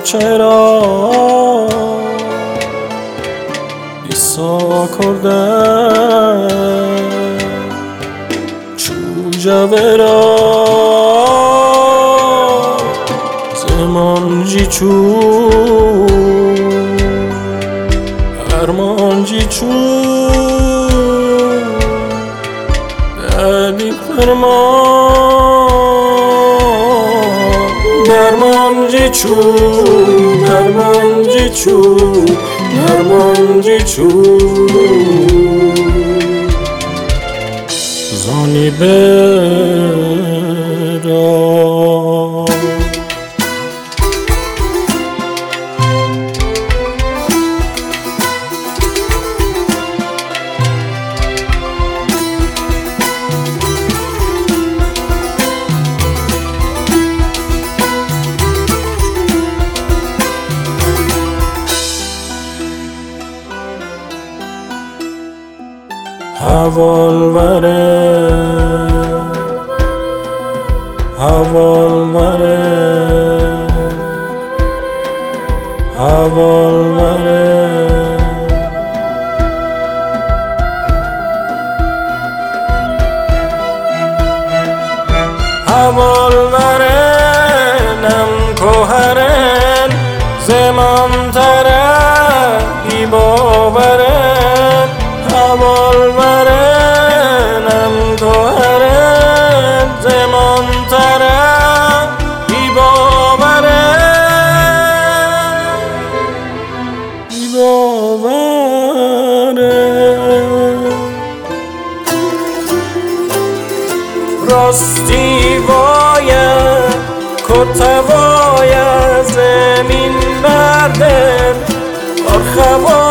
چرا ایسا کرده چوجه را زمان جی چو ارمان جی چو دردی درمان جی چو درمان جی چو درمان جی چو زانی برا حوال وره حوال وره حوال وره حوال وره نم کوهرن زمان تره ای باورن حوال ورنم گوهرن زمان تره ای باورن ای باورن راستی باید کتوای زمین بردن آرخواه